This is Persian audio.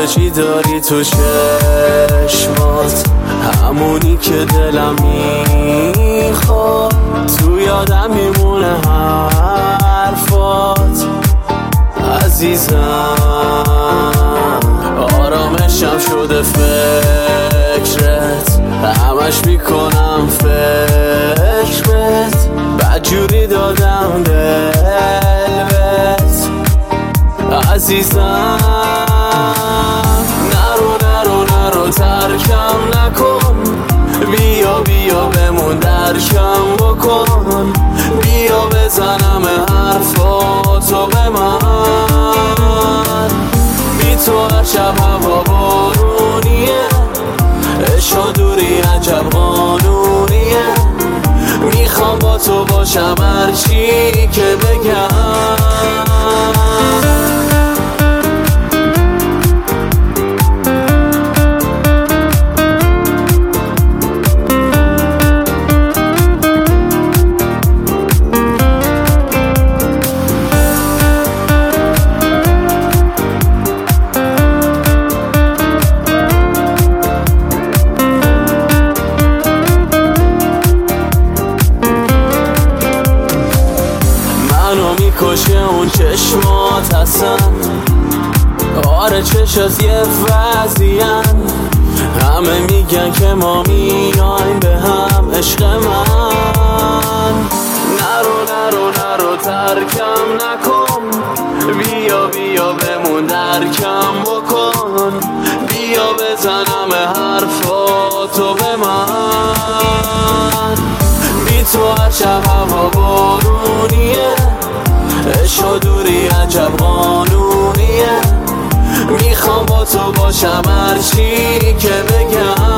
خارجی داری تو چشمات، همونی که دلم میخواد. تو یادم میمونه حرفات عزیزم، آرامشم شده فکرت، همش میکنم فکرت، بدجوری دادم دل بهت عزیزم. نرو ترکم نکن، بیا بمون درکم بکن، بیا بزنم حرفاتو به من. بی تو هر شب هوا بارونیه، عشق و دوری عجب قانونیه، میخوام با تو باشم هرچی که بگم. منو میکشه اون چشمات هستن، آره چشات یه وضعین، همه میگن که ما میایم به هم عشق من. نرو ترکم نکن، بیا بمون درکم بکن، بیا بزنم حرفاتو به من. بی تو هر شب هوا بارونیه، عشق و دوری عجب قانونیه، میخوام با تو باشم هرچی که بگم.